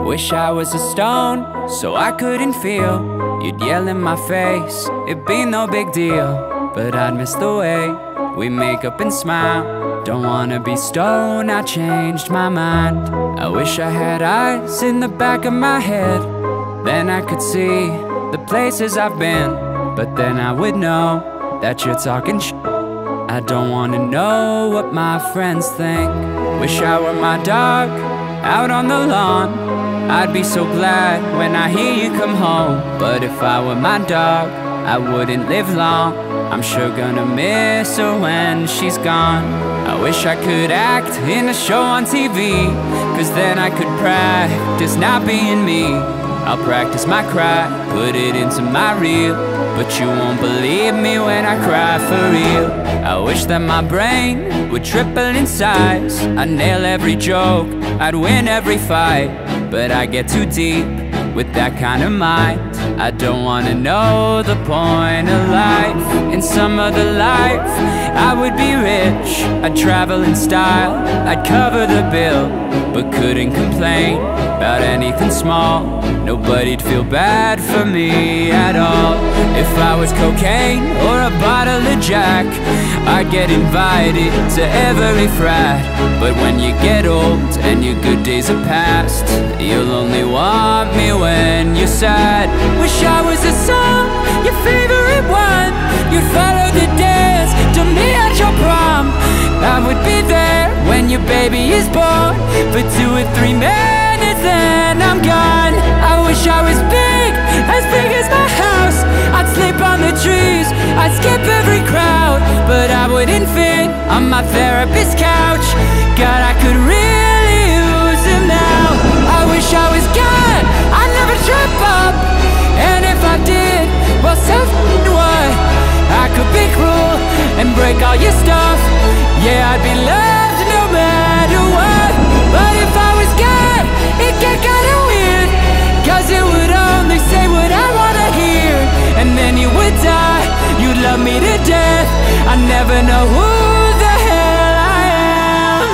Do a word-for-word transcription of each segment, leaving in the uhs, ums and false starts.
Wish I was a stone so I couldn't feel. You'd yell in my face, it'd be no big deal. But I'd miss the way we make up and smile. Don't wanna be stone, I changed my mind. I wish I had eyes in the back of my head, then I could see the places I've been. But then I would know that you're talking sh*. I don't wanna know what my friends think. Wish I were my dog, out on the lawn. I'd be so glad when I hear you come home. But if I were my dog, I wouldn't live long. I'm sure gonna miss her when she's gone. I wish I could act in a show on T V, cause then I could practice not being me. I'll practice my cry, put it into my reel. But you won't believe me when I cry for real. I wish that my brain would triple in size. I'd nail every joke, I'd win every fight. But I get too deep with that kind of mind. I don't wanna know the point of life. In some other life, I would be rich. I'd travel in style, I'd cover the bill. But couldn't complain about anything small. Nobody'd feel bad for me at all. If I was cocaine or a bottle of Jack, I'd get invited to every frat. But when you get old and your good days are past, you'll only want me when you're sad. Wish I was a song, your favorite one. You'd follow the dance to me at your prom. I would be there when your baby is born for two or three minutes, then I'm gone. I wish I was big, as big as my house. I'd sleep on the trees, I'd skip every crowd. But I wouldn't fit on my therapist's couch. God, I could really use him now. I wish I was God, I'd never trip up. And if I did, well, so what? I could be cruel and break all your stuff. Yeah, I'd be loved no matter what. But if I was God, it'd get kinda weird, cause it would only say what I wanna hear. And then you would die, you'd love me to death. I never know who the hell I am.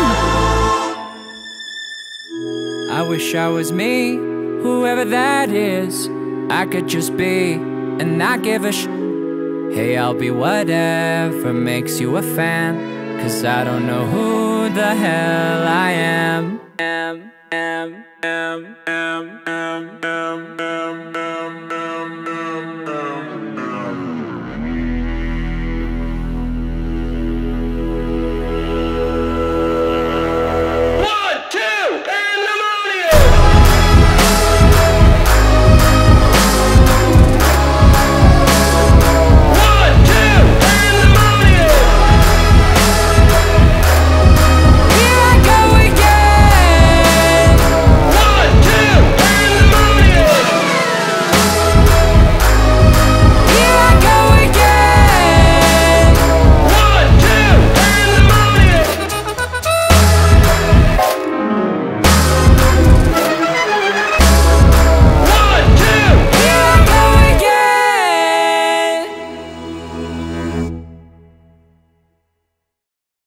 I wish I was me, whoever that is. I could just be and not give a sh*. Hey, I'll be whatever makes you a fan, cause I don't know who the hell I am. am, am, am, am, am, am, am, am, am.